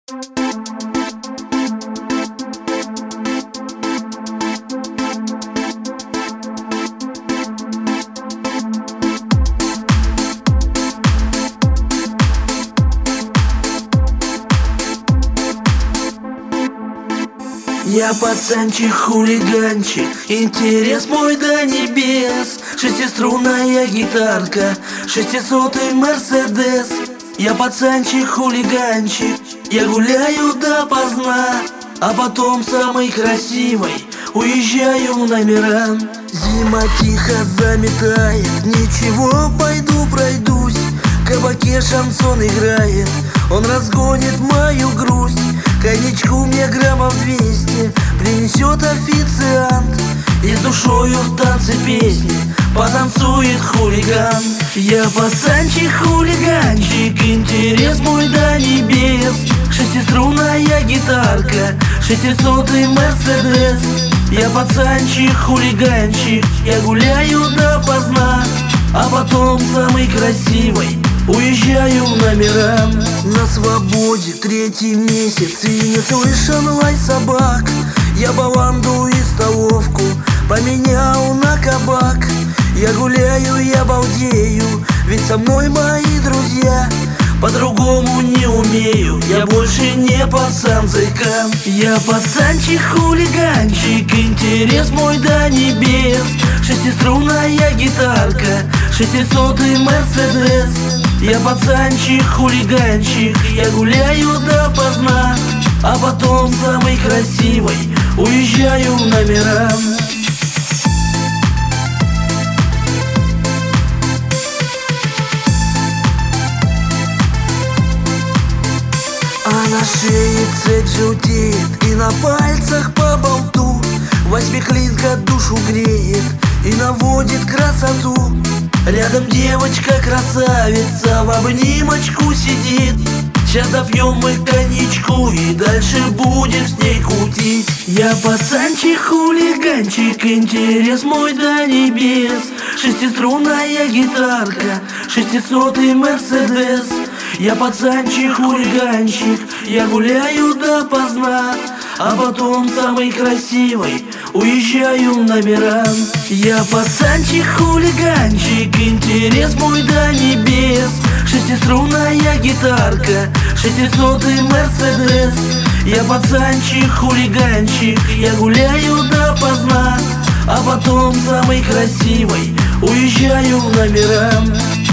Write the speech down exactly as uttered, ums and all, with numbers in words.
Я пацанчик-хулиганчик, интерес мой до небес. Шестиструнная гитарка, шестисотый Мерседес. Я пацанчик-хулиганчик, я гуляю допоздна, а потом самый красивый уезжаю на Миран. Зима тихо заметает, ничего, пойду пройдусь. В кабаке шансон играет, он разгонит мою грусть. Коньячку мне граммов двести принесет официант, и с душою в танце песни потанцует хулиган. Я пацанчик-хулиганчик, интерес мой до небес. Шестиструнная гитарка, шестисотый Мерседес. Я пацанчик-хулиганчик, я гуляю допоздна, а потом самый красивый уезжаю на Миран. На свободе третий месяц, и не слышен лай собак. Я баланду и столовку поменял на кабак. Я гуляю, я балдею, ведь со мной мои друзья. По-другому не умею, я больше не пацан-зайкан. Я пацанчик-хулиганчик, интерес мой до небес. Шестиструнная гитарка, шестисотый Мерседес. Я пацанчик-хулиганчик, я гуляю допоздна, а потом самый красивый уезжаю на Миран. А на шее цепь желтеет, и на пальцах по болту восьмиклинка душу греет и наводит красоту. Рядом девочка-красавица в обнимочку сидит. Сейчас допьем мы коньячку и дальше будем с ней кутить. Я пацанчик-хулиганчик, интерес мой до небес. Шестиструнная гитарка, шестисотый Мерседес. Я пацанчик-хулиганчик, я гуляю допоздна, а потом самый красивый уезжаю на Миран. Я пацанчик-хулиганчик, интерес мой до небес. Шестиструнная гитарка, шестисотый Мерседес. Я пацанчик-хулиганчик, я гуляю допоздна, а потом самый красивый уезжаю на Миран.